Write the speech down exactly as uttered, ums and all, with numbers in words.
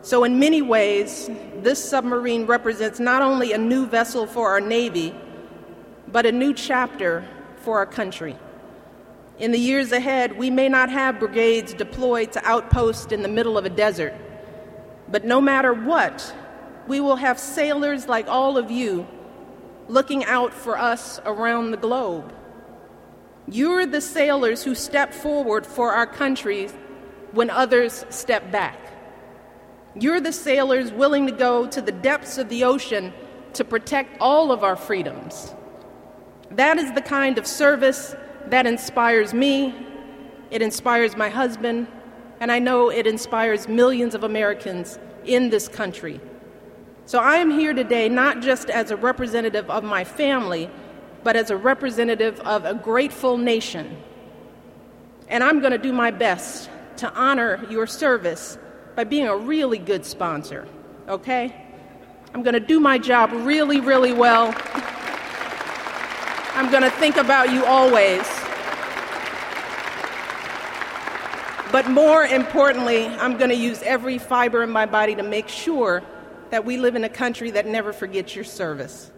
So in many ways, this submarine represents not only a new vessel for our Navy, but a new chapter for our country. In the years ahead, we may not have brigades deployed to outposts in the middle of a desert, but no matter what, we will have sailors like all of you looking out for us around the globe. You're the sailors who step forward for our country when others step back. You're the sailors willing to go to the depths of the ocean to protect all of our freedoms. That is the kind of service that inspires me, it inspires my husband, and I know it inspires millions of Americans in this country. So I am here today not just as a representative of my family, but as a representative of a grateful nation. And I'm going to do my best to honor your service by being a really good sponsor, okay? I'm going to do my job really, really well. I'm going to think about you always. But more importantly, I'm going to use every fiber in my body to make sure that we live in a country that never forgets your service.